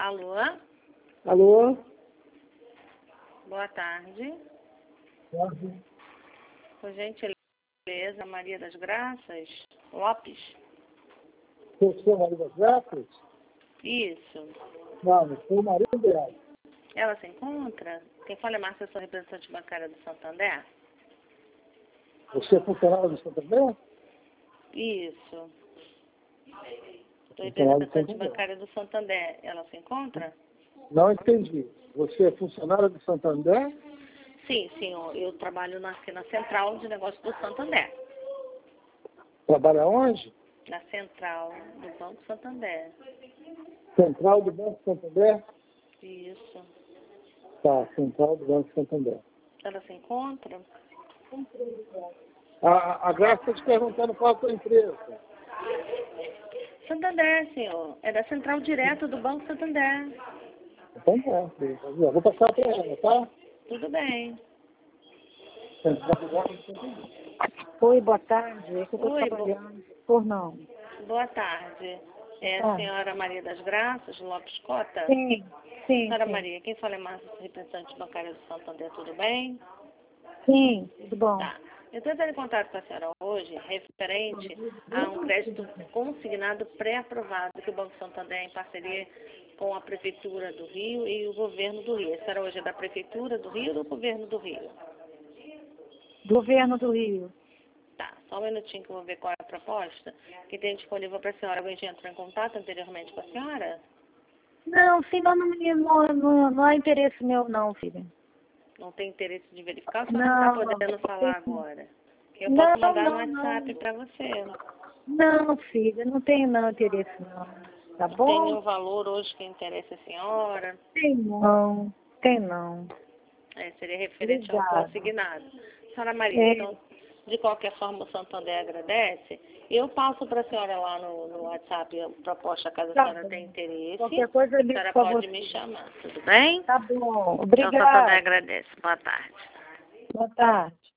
Alô? Alô? Boa tarde. Tarde. Por gentileza, Maria das Graças Lopes? Você é Maria das Graças? Isso. Não, eu sou o marido dela. Ela se encontra? Quem fala é Márcia, sou representante bancária do Santander? Você é funcionário do Santander? Isso. Sou Funcionário do representante Santander. bancária do Santander. Ela se encontra? Não entendi. Você é funcionário do Santander? Sim, senhor. Eu trabalho aqui na Central de Negócios do Santander. Trabalha onde? Na Central do Banco Santander. Central do Banco Santander? Isso. Tá, Central do Banco Santander. Ela se encontra? A Graça está te perguntando qual é a sua empresa. Santander, senhor. É da Central direto do Banco Santander. Então tá, eu vou passar para ela, tá? Tudo bem. Central do Banco Santander. Oi, boa tarde. É que eu estou Oi, trabalhando. Por não. boa tarde. É a senhora Maria das Graças Lopes Cota? Sim, sim. Senhora Sim, Maria, quem fala é Márcia, representante bancária do Santander, tudo bem? sim, tudo bom. Tá. Eu estou entrando em contato com a senhora hoje referente a um crédito consignado pré-aprovado que o Banco Santander, em parceria com a Prefeitura do Rio e o Governo do Rio. A senhora hoje é da Prefeitura do Rio ou do Governo do Rio? Governo do Rio. Tá, só um minutinho que eu vou ver qual é a proposta que tem disponível para a senhora. Alguém já entrou em contato anteriormente com a senhora? Não, sim, não há interesse meu, não, filha. Não tem interesse de verificar? A senhora não está podendo falar agora. Eu posso Não, mandar no não, WhatsApp para você. não, filha, não tenho não interesse, não. Tá Tem bom? nenhum valor hoje que interessa a senhora? Tem não, tem não. Seria referente ao Obrigada. consignado. Senhora Maria, É. então, de qualquer forma, o Santander agradece. Eu passo para a senhora lá no WhatsApp a proposta, caso a Tá senhora bom. tenha interesse. Qualquer coisa eu A ligo senhora pra pode você. me chamar, tudo bem? Tá bom, Então, o Santander obrigada. agradece. Boa tarde. Boa tarde.